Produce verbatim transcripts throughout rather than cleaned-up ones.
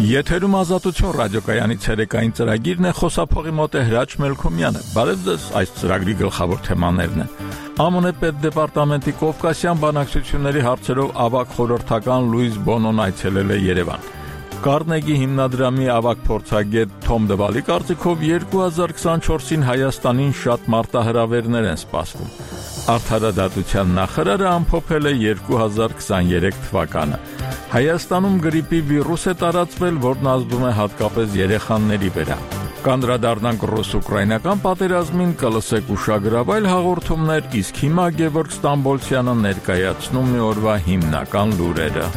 Եթերում ազատություն ռադիոկայանի ցերեկային ծրագիրն է, խոսափողի մոտ է Հրաչ Մելքոմյանը։ Բարև ձեզ, այս ծրագրի գլխավոր թեմաներն են։ ԱՄՆ պետդեպարտամենտի Կովկասյան բանակցությունների հարցերով ավագ խորհրդական Լուիս Բոնոն այցելել է Երևան։ Կարնեգի հիմնադրամի ավագ փորձագետ Թոմ Դվալի կարծիքով երկու հազար քսանչորսին Հայաստանին շատ մարտահրավերներ են սպասվում։ Արդարադատության նախարարը ամփոփել է երկու հազար քսաներեք թվականը։ Հայաստանում գրիպի վիրուս է տարածվել, որն ազդում է հատկապես երեխաների վրա։ Կանդրադառնանք ռուս-ուկրաինական պատերազմին, կլսեք ուշագրավայր հաղորդումներ, իսկ հիմա Գևորգ Ստամբոլցյանը ներկայացնում է օրվա հիմնական լուրերը։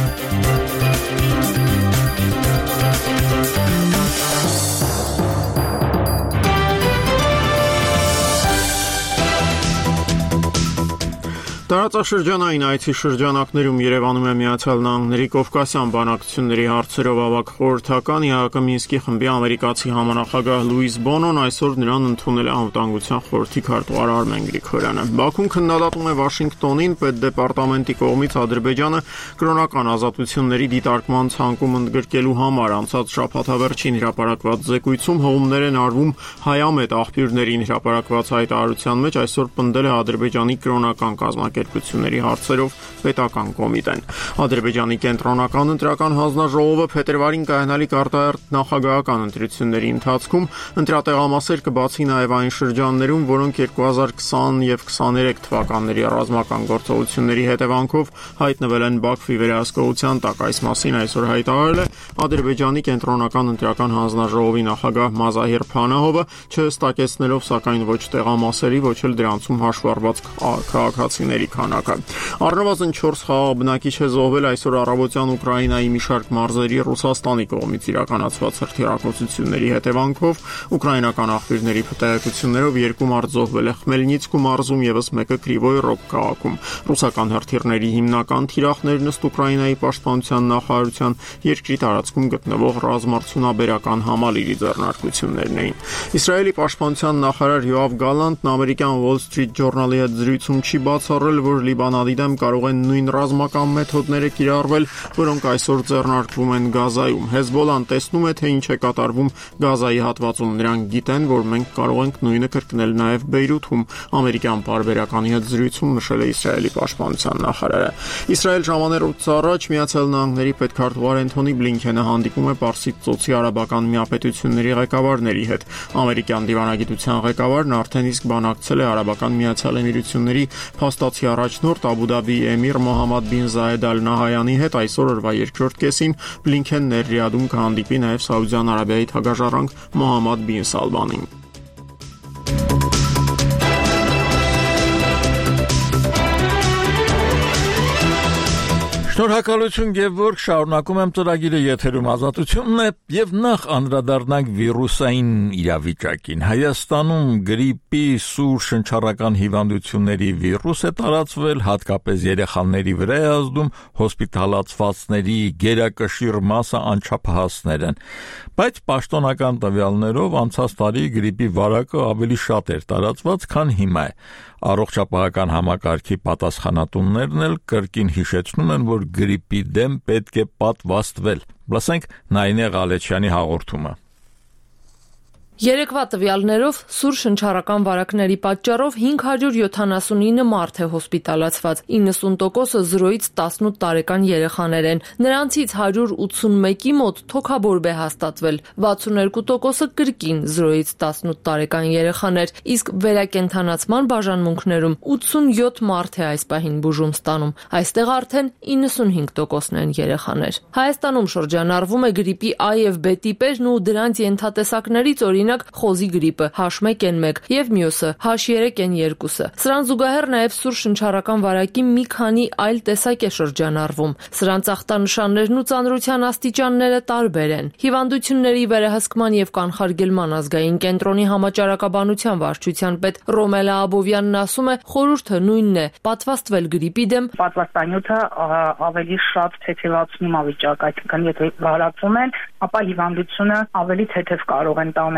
Տարածաշրջանային այցի շրջանակներում Երևանում է Միացյալ Նահանգների Կովկասյան բանակցությունների հարցերով ավագ խորհրդական ԵԱՀԿ Մինսկի խմբի ամերիկացի համանախագահ Լուիս Բոնոն այսօր նրան ընդունել է Անվտանգության խորհրդի քարտուղար Արմեն Գրիգորյանը։ Բաքուն քննադատում է Վաշինգտոնին պետդեպարտամենտի կողմից Ադրբեջանը կրոնական ազատությունների դիտարկման ցանկում ընդգրկելու համար անցած շաբաթավերջին հրապարակված զեկույցում հողումներ են արվում հայամետ աղբյուրներին հրապարակված հայտարարության մեջ այսօր պնդել է Ադրբեջանի կրոնական կազմակերպությունների հարցերով պետական կոմիտեն։ Ադրբեջանի կենտրոնական ընտրական հանձնաժողովը փետրվարին կայանալիք արտահերթ նախագահական ընտրությունների ընթացքում ընտրատեղամասեր կբացի նաև այն շրջաններում, որոնք երկու հազար քսան եւ քսաներեք թվականների ռազմական գործողությունների հետևանքով հայտնվել են Բաքվի վերահսկողության տակ։ Այս մասին այսօր հայտարարել է Ադրբեջանի կենտրոնական ընտրական հանձնաժողովի նախագահ Մազահիր Փանահովը, չհստակեցնելով սակայն ոչ տեղամասերի, ոչ էլ դրանցում հաշվառված քաղաքացիների քանակը։ Առնվազն չորս խաղաղ բնակիչ է զոհվել այսօր առավոտյան Ուկրաինայի մի շարք մարզերի Ռուսաստանի կողմից իրականացված հրթիռակոծությունների հետևանքով։ Ուկրաինական աղբյուրների տեղեկություններով երկու մարդ զոհվել է Խմելնիցկու մարզում, ևս մեկը Կրիվոյ Ռոգ քաղաքում։ Ռուսական հրթիռների հիմնական թիրախներն ըստ Ուկրաինայի պաշտպանության նախարարության երկրի տարածքում գտնվող ռազմարդյունաբերական համալիրի ձեռնարկություններն էին։ Իսրայելի պաշտպանության նախարար Յոավ Գալանտն ամերիկյան Wall Street Journal-ի հետ զրույցում չի բացառել, որ Լիբանանի դեմ կարող են նույն ռազմական մեթոդները կիրառվել, որոնք այսօր ձեռնարկվում են Գազայում։ Հեզբոլան տեսնում է, թե ինչ է կատարվում Գազայի հատվածում։ Նրանք գիտեն, որ մենք կարող ենք նույնը կրկնել նաև Բեյրութում, ամերիկյան պարբերականի հետ զրույցում նշել է Իսրայելի պաշտպանության նախարարը։ Իսրայել ժամաներուց առաջ Միացյալ Նահանգների պետքարտուղար Էնթոնի Բլինքենը հանդիպում է Պարսից ծոցի արաբական միապետությունների ղեկավարների հետ։ Ամերիկյան դիվանագիտության ղեկավարն արդեն իսկ բանակցել է Արաբական Միացյալ Էմիրությունների փաստացի առաջնորդ Աբու Դաբիի էմիր Մոհամմադ բին Զայեդ Ալ Նահայանի հետ այսօր օրվա երկրորդ կեսին Բլինքենն Ռիադում կհանդիպի նաև Սաուդյան Արաբիայի թագաժառանգ Մոհամմադ բին Սալմանին։ Շնորհակալություն Գևորգ, շարունակում եմ ծրագիրը, եթերում ազատությունն է եւ նախ անդրադառնանք վիրուսային իրավիճակին։ Հայաստանում գրիպի սուր շնչառական հիվանդությունների վիրուս է տարածվել, հատկապես երեխաների վրա է ազդում, հոսպիտալացվածների գերակշիռ մասը անչափահասներ են։ Բայց պաշտոնական տվյալներով անցած տարի գրիպի վարակը ավելի շատ էր տարածված, քան հիմա է։ Առողջապահական համակարգի պատասխանատուներն էլ կրկին հիշեցնում են, որ գրիպի դեմ պետք է պատվաստվել։ Լսենք Նայինե Ղալեչյանի հաղորդումը։ Երեկվա տվյալներով սուր շնչառական վարակների պատճառով հինգ հարյուր յոթանասունինը մարդ է հոսպիտալացված, իննսուն տոկոսը զրոյից տասնութ տարեկան երեխաներ են։ Նրանցից հարյուր ութսունմեկի մոտ թոքաբորբ է հաստատվել, վաթսուններկու տոկոսը կրկին զրոյից տասնութ տարեկան երեխաներ, իսկ վերակենդանացման բաժանմունքներում ութսունյոթ մարդ է այս պահին բուժում ստանում։ Այստեղ արդեն իննսունհինգ տոկոսն են երեխաներ։ Հայաստանում շրջանառվում է գրիպի A եւ B տիպերն ու դրանց ենթատեսակներից օրինակ խոզի գրիպը H մեկ N մեկ եւ մյուսը H երեք N երկու։ Սրան զուգահեռ նաեւ սուր շնչառական վարակի մի քանի այլ տեսակ է շրջանառվում։ Սրանց ախտանշաններն ու ծանրության աստիճանները տարբեր են։ Հիվանդությունների վերահսկման եւ կանխարգելման ազգային կենտրոնի համաճարակաբանության վարչության պետ Ռոմելա Աբովյանն ասում է, խորհուրդը նույնն է՝ պատվաստվել գրիպի դեմ։ Պատվաստանյութը ավելի շատ թեթևացնում է վիճակը, այսինքն եթե վարակվում են, ապա հիվանդությունը ավելի թեթև կարող են տանել։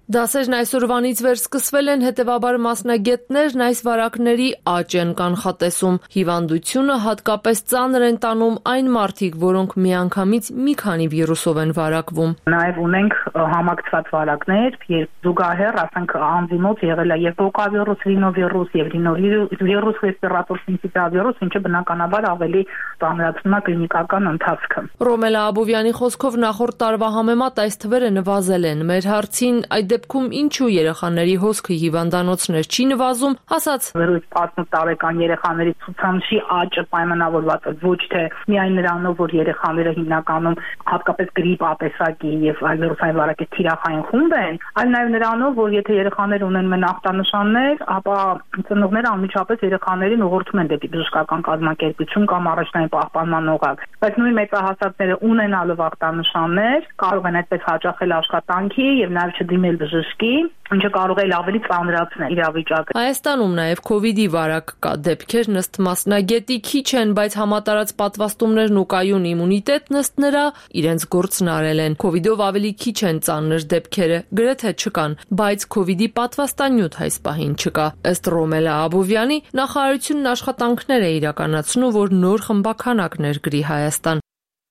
Դասերն այսօրվանից վերսկսվել են, հետևաբար մասնագետներն այս վարակների աճ են կանխատեսում։ Հիվանդությունը հատկապես ծանր են տանում այն մարդիկ, որոնք միանգամից մի քանի վիրուսով են վարակվում։ Նաև ունենք համակցված վարակներ, երբ զուգահեռ, ասենք, անձի մոտ եղել է եւ ռոկավիրուս, ռինովիրուս եւ ռինովիրուս ռեսպիրատոր սինցիտիալ վիրուս, ինչը բնականաբար ավելի ծանրացնում է կլինիկական ընթացքը։ Ռոմելա Աբովյանի խոսքով նախորդ տարվա համեմատ այս թվերը նվազել են։ Մեր հարցին այդ դեպքում ինչու երեխաների հոսքը հիվանդանոցներ չի նվազում, ասաց. տասնութ տարեկան երեխաների ցուցանիշի աճը պայմանավորված է ոչ թե միայն նրանով, որ երեխաները հիմնականում հատկապես գրիպ ատեսակի եւ այլ վիրուսային վարակի թիրախային խումբ են, այլ նաեւ նրանով, որ եթե երեխաներ ունեն մեն ախտանշաններ, ապա ծնողները անմիջապես երեխաներին ուղղորդում են դեպի բժշկական կազմակերպություն կամ առաջնային պահպանման օղակ։ Բայց նույն մեծահասակները ունենալով ախտանշաններ կարող են այդպես հաճախել աշխատանքի եւ նաեւ չդիմել բժշկի, ինչը կարող է ավելի ծանրացնել իրավիճակը։ Հայաստանում նաև քովիդի վարակ կա դեպքեր, ըստ մասնագետի քիչ են, բայց համատարած պատվաստումներն ու կայուն իմունիտետն ըստ նրա իրենց գործն արել են։ Քովիդով ավելի քիչ են ծանր դեպքերը, գրեթե չկան, բայց քովիդի պատվաստանյութ այս պահին չկա։ Ըստ Ռոմելա Աբովյանի, նախարարությունն աշխատանքներ է իրականացնում, որ նոր խմբաքանակ ներգրի Հայաստան։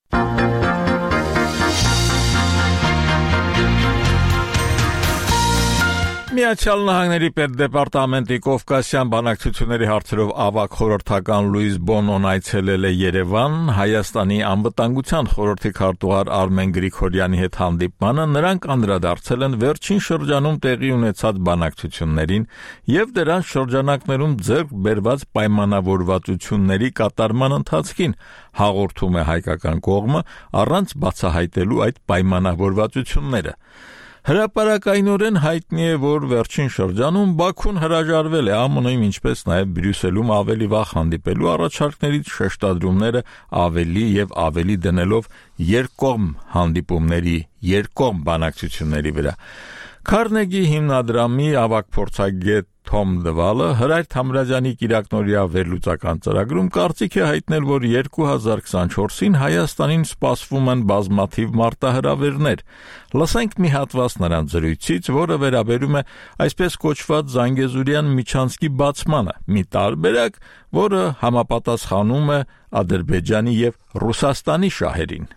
Միացյալ Նահանգների պետդեպարտամենտի Կովկասյան բանակցությունների հարցերով ավագ խորհրդական Լուիս Բոնոն այցելել է Երևան, Հայաստանի անվտանգության խորհրդի քարտուղար Արմեն Գրիգորյանի հետ հանդիպմանը նրանք անդրադարձել են վերջին շրջանում տեղի ունեցած բանակցություններին եւ դրանց շրջանակներում ձեռք բերված պայմանավորվածությունների կատարման ընթացքին, հաղորդում է հայկական կողմը առանց բացահայտելու այդ պայմանավորվածությունները։ Հրապարակայնորեն հայտնի է, որ վերջին շրջանում Բաքուն հրաժարվել է ԱՄՆ-ում, ինչպես նաև Բրյուսելում ավելի վաղ հանդիպելու առաջարկներից շեշտադրումները ավելի եւ ավելի դնելով երկկողմ հանդիպումների, երկկողմ բանակցությունների վրա։ Քարնեգի հիմնադրամի ավագ փորձագետ Թոմ Դվալը Հրայր Թամրազյանի կիրակնօրյա վերլուծական ծրագրում կարծիք է հայտնել, որ երկու հազար քսանչորսին Հայաստանին սպասվում են բազմաթիվ մարտահրավերներ։ Լսենք մի հատված նրանց զրույցից, որը վերաբերում է այսպես կոչված Զանգեզուրյան միջանցքի բացմանը, մի տարբերակ, որը համապատասխանում է Ադրբեջանի եւ Ռուսաստանի շահերին։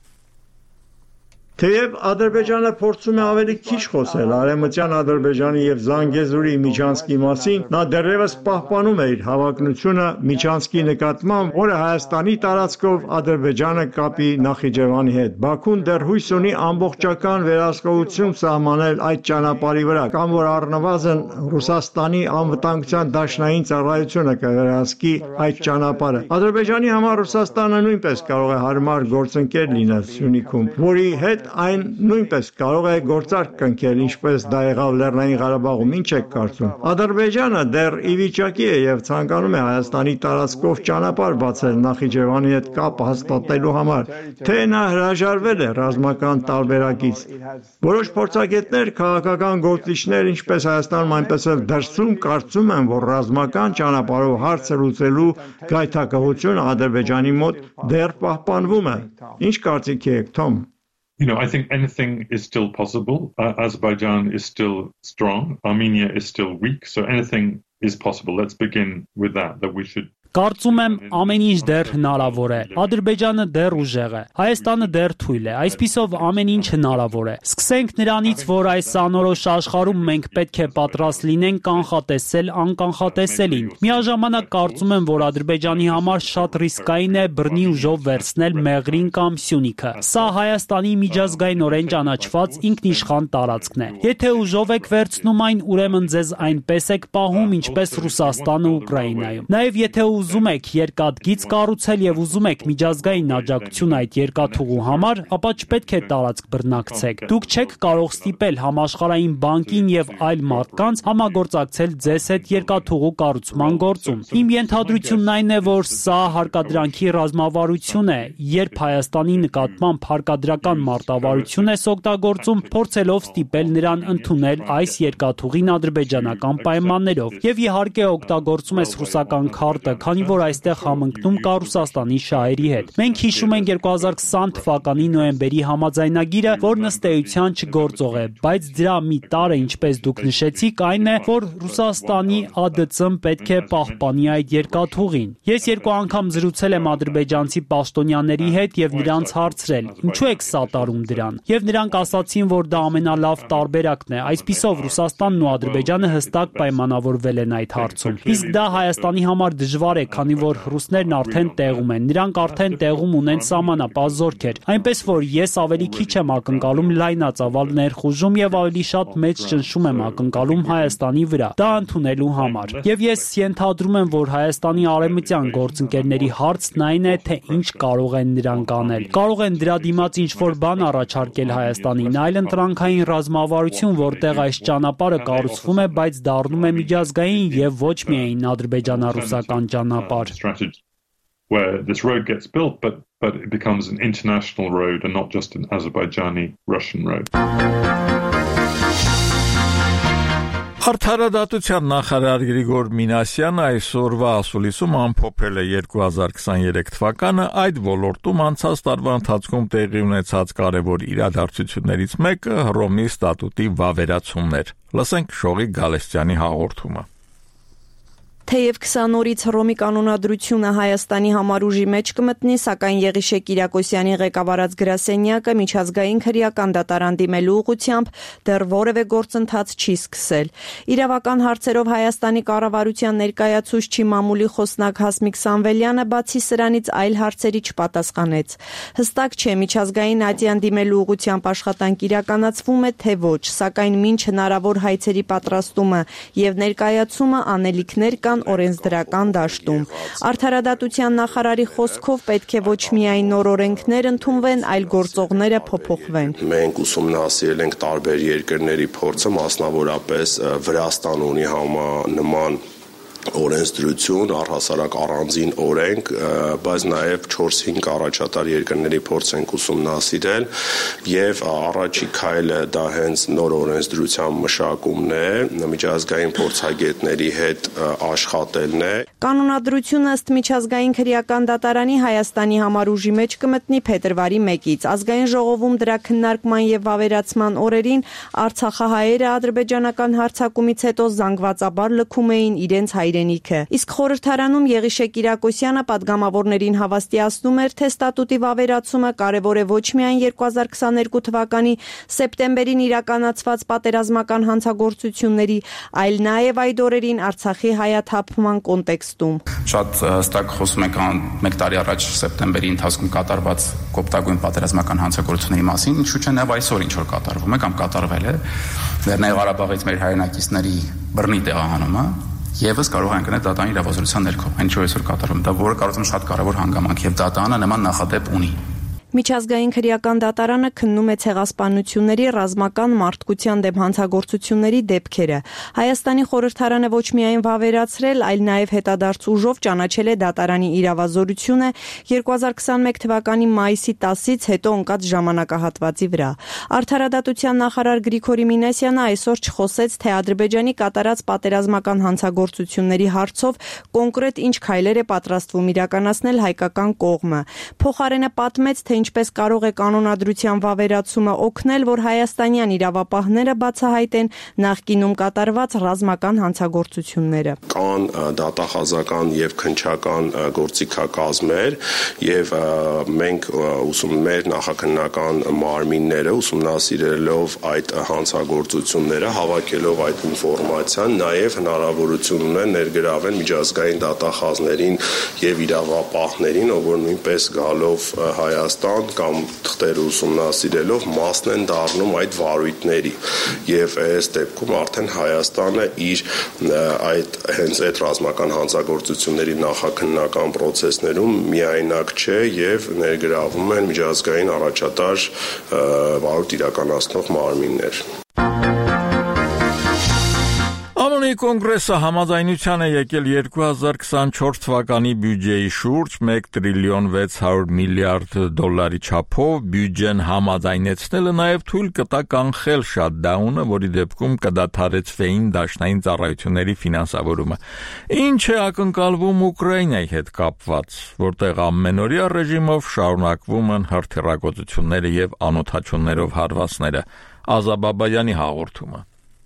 Թեև Ադրբեջանը փորձում է ավելի քիչ խոսել Արևմտյան Ադրբեջանի եւ Զանգեզուրի միջանցքի մասին, նա դեռևս պահպանում է իր հավակնությունը միջանցքի նկատմամբ, որը Հայաստանի տարածքով Ադրբեջանը կապի Նախիջևանի հետ։ Բաքուն դեռ հույս ունի ամբողջական վերահսկողություն սահմանել այդ ճանապարհի վրա, կամ որ առնվազն Ռուսաստանի անվտանգության դաշնային ծառայությունը կվերահսկի այդ ճանապարհը։ Ադրբեջանի համար Ռուսաստանը նույնպես կարող է հարմար գործընկեր լինել Սյունիքում, որի հետ այն նույնպես կարող է գործարք կնքել, ինչպես դա եղավ Լեռնային Ղարաբաղում, ինչ եք կարծում։ Ադրբեջանը դեռ ի վիճակի է եւ ցանկանում է Հայաստանի տարածքով ճանապարհ բացել Նախիջևանի հետ կապ հաստատելու համար, թե նա հրաժարվել է ռազմական տարբերակից։ Որոշ փորձագետներ, քաղաքական գործիչներ, ինչպես Հայաստանում, այնպես էլ դրսում կարծում են, որ ռազմական ճանապարհով հարցը լուծելու գայթակղությունը Ադրբեջանի մոտ դեռ պահպանվում է։ Ինչ կարծիք եք, Թոմ։ You know, I think anything is still possible. Uh, Azerbaijan is still strong. Armenia is still weak. So anything is possible. Let's begin with that, that we should... Կարծում եմ ամեն ինչ դեռ հնարավոր է։ Ադրբեջանը դեռ ուժեղ է, Հայաստանը դեռ թույլ է, այսպիսով ամեն ինչ հնարավոր է։ Սկսենք նրանից, որ այս անորոշ աշխարհում մենք պետք է պատրաստ լինենք կանխատեսել անկանխատեսելին։ Միաժամանակ կարծում եմ, որ Ադրբեջանի համար շատ ռիսկային է բռնի ուժով վերցնել Մեղրին կամ Սյունիքը։ Սա Հայաստանի միջազգայինորեն ճանաչված ինքնիշխան տարածքն է։ Եթե ուժով եք վերցնում այն, ուրեմն ձեզ այնպես եք պահում, ինչպես Ռուսաստանը Ուկրաինայում։ Նաև եթե ուզում եք երկաթգիծ կառուցել եւ ուզում եք միջազգային աջակցություն այդ երկաթուղու համար, ապա չպետք է տարածք բռնակցեք։ Դուք չեք կարող ստիպել համաշխարհային բանկին եւ այլ մարդկանց համագործակցել ձեզ հետ երկաթուղու կառուցման գործում։ Իմ ենթադրությունն այն է, որ սա հարկադրանքի ռազմավարություն է, երբ Հայաստանի նկատմամբ հարկադրական մարտավարություն է օգտագործում, փորձելով ստիպել նրան ընդունել այս երկաթուղին ադրբեջանական պայմաններով։ Եվ իհարկե օգտագործում է ռուսական քարտը, քանի որ այստեղ համընկնում կա Ռուսաստանի շահերի հետ։ Մենք հիշում ենք երկու հազար քսան թվականի նոյեմբերի համաձայնագիրը, որն ըստ էության չգործող է, բայց դրա մի տարրը, ինչպես դուք նշեցիք, այն է, որ Ռուսաստանի Ա Դե Ցը-ն պետք է պահպանի այդ երկաթուղին։ Ես երկու անգամ զրուցել եմ ադրբեջանցի պաշտոնյաների հետ եւ նրանց հարցրել. ինչու եք սատարում դրան։ Եվ նրանք ասացին, որ դա ամենալավ տարբերակն է։ Այսպիսով Ռուսաստանն ու Ադրբեջանը հստակ պայմանավորվել են այդ հարցում։ Իսկ դա Հայաստանի համար դժվար է, քանի որ ռուսներն արդեն տեղում են։ Նրանք արդեն տեղում ունեն սահմանապահ զորքեր։ Այնպես որ ես ավելի քիչ եմ ակնկալում լայնածավալ ներխուժում եւ ավելի շատ մեծ ճնշում եմ ակնկալում Հայաստանի վրա դա ընդունելու համար։ Եվ ես ենթադրում եմ, որ Հայաստանի արևմտյան գործընկերների հարցն այն է, թե ինչ կարող են նրանք անել։ Կարող են դրա դիմաց ինչ-որ բան առաջարկել Հայաստանին, այլ ընտրանքային ռազմավարություն, որտեղ այս ճանապարհը կառուցվում է, բայց դառնում է միջազգային եւ ոչ միայն ադրբեջանա-ռուսական ճանապարհ։ Where this road gets built, but but it becomes an international road and not just an Azerbaijani-Russian road. Արդարադատության նախարար Գրիգոր Մինասյանը այսօրվա ասուլիսում ամփոփել է երկու հազար քսաներեք թվականը այդ ոլորտում անցած տարվա ընթացքում տեղի ունեցած կարևոր իրադարձություններից մեկը Հռոմի ստատուտի վավերացումն էր։ Լսենք Շողիկ Գալստյանի հաղորդումը։ Թեև քսան օրից Հռոմի կանոնադրությունը Հայաստանի համար ուժի մեջ կմտնի, սակայն Եղիշե Կիրակոսյանի ղեկավարած գրասենյակը միջազգային քրեական դատարան դիմելու ուղղությամբ դեռ որևէ գործընթաց չի սկսել։ Իրավական հարցերով Հայաստանի կառավարության ներկայացուցիչ մամուլի խոսնակ Հասմիկ Սամվելյանը բացի սրանից այլ հարցերի չպատասխանեց։ Հստակ չէ միջազգային ատյան դիմելու ուղղությամբ աշխատանք իրականացվում է թե ոչ, սակայն մինչ հնարավոր հայցերի պատրաստումը եւ ներկայացումը անելիքներ կան օրենսդրական դաշտում։ Արդարադատության նախարարի խոսքով պետք է ոչ միայն նոր օրենքներ ընդունվեն, այլ գործողները փոփոխվեն։ Մենք ուսումնասիրել ենք տարբեր երկրների փորձը, մասնավորապես Վրաստան ունի համանման օրենսդրություն, առհասարակ առանձին օրենք, բայց նաև չորս-հինգ առաջատար երկրների փորձ ենք ուսումնասիրել եւ առաջի քայլը դա հենց նոր օրենսդրության մշակումն է, միջազգային փորձագետների հետ աշխատելն է։ Կանոնադրությունը ըստ միջազգային քրեական դատարանի Հայաստանի համար ուժի մեջ կմտնի փետրվարի մեկից։ Ազգային ժողովում դրա քննարկման եւ վավերացման օրերին արցախահայերը ադրբեջանական հարձակումից հետո զանգվածաբար լքում էին իրենց հայրենիքը։ Իսկ խորհրդարանում Եղիշե Կիրակոսյանը պատգամավորներին հավաստիացնում էր, թե ստատուտի վավերացումը կարևոր է ոչ միայն երկու հազար քսաներկու թվականի սեպտեմբերին իրականացված պատերազմական հանցագործությունների, այլ նաև այդ օրերին Արցախի հայաթափման կոնտեքստում։ Շատ հստակ խոսում ենք մեկ տարի առաջ սեպտեմբերի ընթացքում կատարված կոպտագույն պատերազմական հանցագործությունների մասին, ինչու՞ չէ նաև այսօր ինչ որ կատարվում է կամ կատարվել է Լեռնային Ղարաբաղից մեր հայրենակիցների բռնի տեղահանումը Եվս կարող են գնել դատարանի իրավազորության ներքո, այն ինչ որ այսօր կատարվում, դա որը կարծում եմ շատ կարևոր հանգամանք եւ դատարանը նման նախադեպ ունի։ Միջազգային քրեական դատարանը քննում է ցեղասպանությունների, ռազմական մարդկության դեմ հանցագործությունների դեպքերը։ Հայաստանի խորհրդարանը ոչ միայն վավերացրել, այլ նաև հետադարձ ուժով ճանաչել է դատարանի իրավազորությունը երկու հազար քսաներեք թվականի մայիսի տասից հետո ընկած ժամանակահատվածի վրա։ Արդարադատության նախարար Գրիգորի Մինասյանը այսօր չխոսեց, թե Ադրբեջանի կատարած պատերազմական հանցագործությունների հարցով կոնկրետ ինչ քայլեր է պատրաստվում իրականացնել հայկական կողմը։ Փոխարենը պատմեց, թե ինչպես կարող է կանոնադրության վավերացումը օգնել, որ հայաստանյան իրավապահները բացահայտեն նախկինում կատարված ռազմական հանցագործությունները։ Կան դատախազական եւ քննչական գործիքակազմեր եւ մենք ուսում մեր նախաքննական մարմինները ուսումնասիրելով այդ հանցագործությունները, հավաքելով այդ ինֆորմացիան, նաեւ հնարավորություն ունեն ներգրավել միջազգային դատախազներին եւ իրավապահներին, ով նույնպես գալով Հայաստան կամ թղթեր ուսումնասիրելով մասն են դառնում այդ վարույթների եւ այս դեպքում արդեն Հայաստանը իր այդ հենց այդ ռազմական հանցագործությունների նախաքննական process-ներում միայնակ չէ եւ ներգրավում են միջազգային առաջատար վարույթ իրականացնող մարմիններ։ Ամոնի կոնգրեսը համաձայնության է եկել երկու հազար քսանչորս թվականի բյուջեի շուրջ մեկ տրիլիոն վեց հարյուր միլիարդ դոլարի չափով բյուջեն համաձայնեցնելը նաև թույլ կտա կանխել շատդաունը, որի դեպքում կդադարեցվեին դաշնային ծառայությունների ֆինանսավորումը։ Ինչ է ակնկալվում Ուկրաինայի հետ կապված, որտեղ ամենօրյա ռեժիմով շարունակվում են հրթիռակոծությունները եւ անօթաչուններով հարվածները։ Ազաբաբայանի հաղորդումը։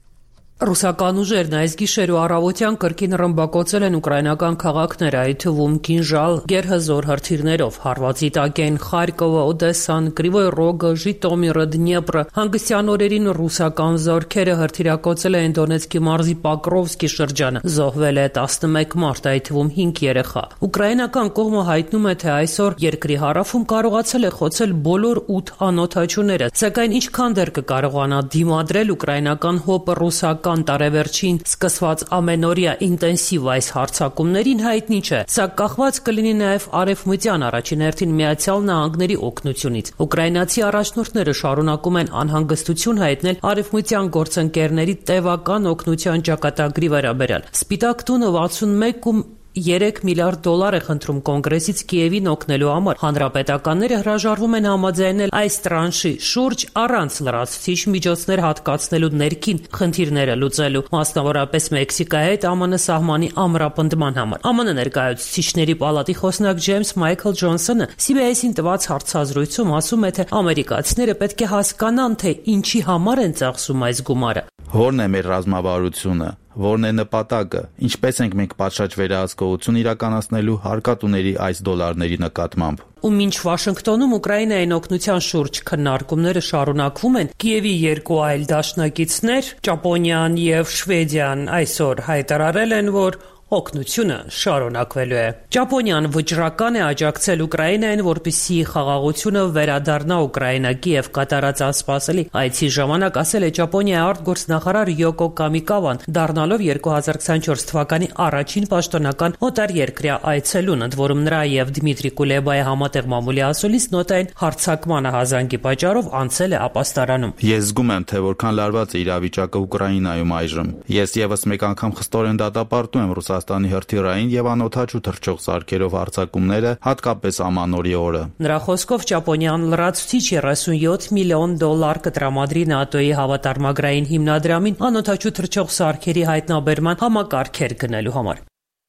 Ռուսական ուժերն այս գիշեր ու առավոտյան կրկին ռմբակոծել են ուկրաինական քաղաքներ, այդ թվում Կինժալ, գերհզոր հրթիռներով։ Հարվածի տակ են Խարկովը, Օդեսան, Կրիվոյ Ռոգը, Ժիտոմիրը, Դնեպրը։ Հանգստյան օրերին ռուսական զորքերը հրթիռակոծել են Դոնեցկի մարզի Պոկրովսկի շրջանը։ Զոհվել է տասնմեկ մարդ, այդ թվում հինգ երեխա։ Ուկրաինական կողմը հայտնում է, թե այսօր երկրի հարավում կարողացել է խոցել բոլոր ութ անօթաչուները, սակայն ինչքան դեռ կկարողանա դիմադրել ուկրաինական հոպը ռուսական տարեվերջին սկսված ամենօրյա ինտենսիվ այս հարձակումներին հայտնի չէ, սա կախված կլինի նաև արևմտյան առաջին հերթին Միացյալ Նահանգների օգնությունից։ Ուկրաինացի առաջնորդները շարունակում են անհանգստություն հայտնել արևմտյան գործընկերների տևական օգնության ճակատագրի վերաբերյալ։ Սպիտակ տունը վաթսունմեկ ու երեք միլիարդ դոլար է խնդրում կոնգրեսից Կիևին օգնելու համար։ Հանրապետականները հրաժարվում են համաձայնել այս տրանշի շուրջ առանց լրացուցիչ միջոցներ հատկացնելու ներքին խնդիրները լուծելու, մասնավորապես Մեքսիկայի հետ ԱՄՆ սահմանի ամրապնդման համար։ ԱՄՆ ներկայացուցիչների պալատի խոսնակ Ջեյմս Մայքլ Ջոնսոնը սի բի էս-ին տված հարցազրույցում ասում է, թե ամերիկացիները պետք է հասկանան, թե ինչի համար են ծախսում այս գումարը։ Որն է մեր ռազմավարությունը, որն է նպատակը, ինչպես ենք մենք պատշաճ վերահսկողություն իրականացնելու հարկատուների այս դոլարների նկատմամբ։ Ու մինչ Վաշինգտոնում Ուկրաինային օգնության շուրջ քննարկումները շարունակվում են, Կիևի երկու այլ դաշնակիցներ, Ճապոնիան եւ Շվեդիան, այսօր հայտարարել են, որ օգնությունը շարունակվելու է։ Ճապոնիան վճռական է աջակցել Ուկրաինային, որպեսզի խաղաղությունը վերադառնա Ուկրաինա Կիև կատարած անսպասելի այցի ժամանակ, ասել է Ճապոնիայի արտգործնախարար Յոկո Կամիկավան, դառնալով երկու հազար քսանչորս թվականի առաջին պաշտոնական օտարերկրյա այցելուն, ընդ որում նրա եւ Դմիտրի Կուլեբայի համատեղ մամուլի ասուլիս նոտային հարձակման հազանգի պատճառով անցել է ապաստարանում։ Ես զգում եմ, թե որքան լարված է իրավիճակը Ուկրաինայում այժմ։ Ես եւս մեկ անգամ խստորեն դատապարտում եմ Ռուսաստանի հրթիռային եւ անօթաչու թռչող սարքերով հարձակումները, հատկապես ամանորի օրը։ Նրա խոսքով Ճապոնիան լրացուցիչ երեսունյոթ միլիոն դոլար կտրամադրի ՆԱՏՕ-ի հավատարմագրային հիմնադրամին անօթաչու թռչող սարքերի հայտնաբերման համակարգեր գնելու համար։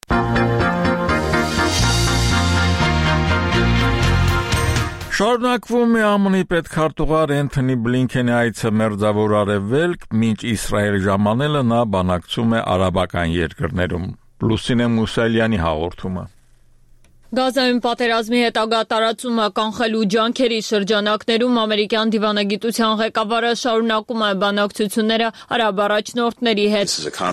Շարունակվում է ԱՄՆ-ի պետքարտուղար Էնթոնի Բլինքենի այցը Մերձավոր Արևելք, մինչ Իսրայել ժամանելը նա բանակցում է արաբական երկրներում։ Լուսինե Մուսալյանի հաղորդումը։ Գազայում պատերազմի հետագա տարածումը կանխելու ջանքերի շրջանակներում ամերիկյան դիվանագիտության ղեկավարը շարունակում է բանակցությունները արաբ առաջնորդների հետ։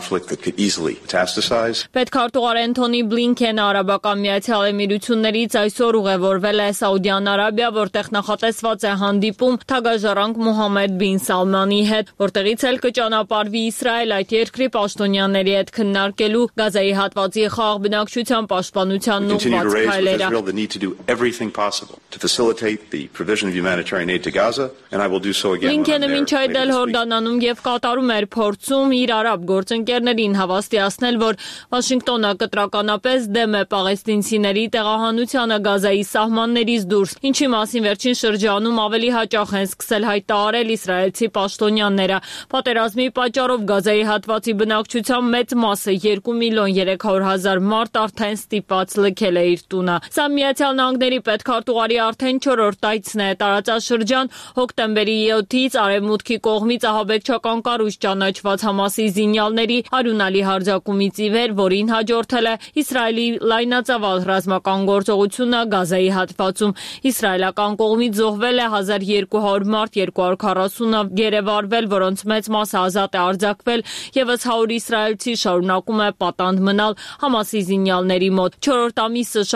Պետքարտուղար Էնթոնի Բլինքենը արաբական Միացյալ Էմիրություններից այսօր ուղևորվել է Սաուդյան Արաբիա, որտեղ նախատեսված է հանդիպում թագաժառանգ Մոհամմեդ բին Սալմանի հետ, որտեղից էլ կճանապարհվի Իսրայել այդ երկրի պաշտոնյաների հետ քննարկելու Գազայի հատվածի խաղաղ բնակչության պաշտպանությանն ուղղված Israel the need to do everything possible to facilitate the provision of humanitarian aid to Gaza, and I will do so again. Բլինքենը մինչ այդ էլ Հորդանանում եւ Կատարում էր փորձում իր արաբ գործընկերներին հավաստիացնել, որ Վաշինգտոնը կտրականապես դեմ է պաղեստինցիների տեղահանությանը Գազայի սահմաններից դուրս, ինչի մասին վերջին շրջանում ավելի հաճախ են սկսել հայտարարել իսրայելցի պաշտոնյաները։ Պատերազմի պատճառով Գազայի հատվածի բնակչության մեծ մասը երկու միլիոն երեք հարյուր հազար մարդ արդեն ստիպված լքել է իր տունը։ Սա Միացյալ Նահանգների պետքարտուղարի արդեն չորրորդ այցն է տարածաշրջան հոկտեմբերի յոթից արևմուտքի կողմից ահաբեկչական կառույց ճանաչված Համասի զինյալների արյունալի հարձակումից ի վեր, որին հաջորդել է Իսրայելի լայնածավալ ռազմական գործողությունը Գազայի հատվածում։ Իսրայելական կողմից զոհվել է հազար երկու հարյուր մարդ, երկու հարյուր քառասունը գերեվարվել, որոնց մեծ մասը ազատ է արձակվել, եւս հարյուր իսրայելցի շարունակում է պատանդ մնալ Համասի զինյալների մոտ։ Չորրորդ ամիսը շարունակում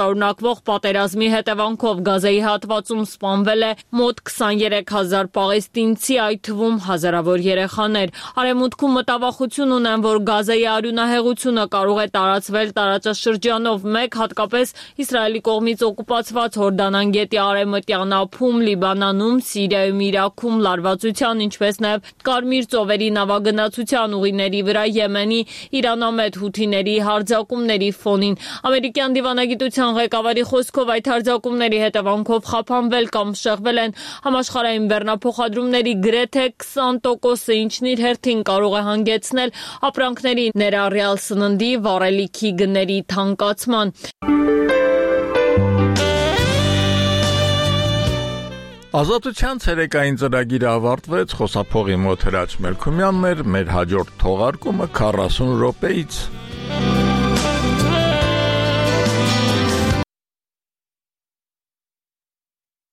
շարունակվող պատերազմի հետևանքով Գազայի հատվածում սպանվել է մոտ քսաներեք հազար պաղեստինցի, այդ թվում հազարավոր երեխաներ։ Արևմուտքում մտավախություն ունեն, որ Գազայի արյունահեղությունը կարող է տարածվել տարածաշրջանով, մեկ հատկապես Իսրայելի կողմից օկուպացված Հորդանան գետի արևմտյան ափում, Լիբանանում, Սիրիայում, Իրաքում, լարվածության, ինչպես նաև Կարմիր ծովերի նավագնացության ուղիների վրա Եմենի իրանամետ հութիների հարձակումների ֆոնին։ Ամերիկյան դիվանագիտության ղեկավարի խոսքով այդ հարձակումների հետևանքով խափանվել կամ շեղվել են համաշխարհային բեռնափոխադրումների գրեթե քսան տոկոսը, ինչն իր հերթին կարող է հանգեցնել ապրանքների, ներառյալ սննդի, վառելիքի գների թանկացման։ Ազատության ցերեկային ծրագիրը ավարտվեց, խոսափողի մոտ Հրաչ Մելքումյանն էր, մեր հաջորդ թողարկումը քառասուն րոպեից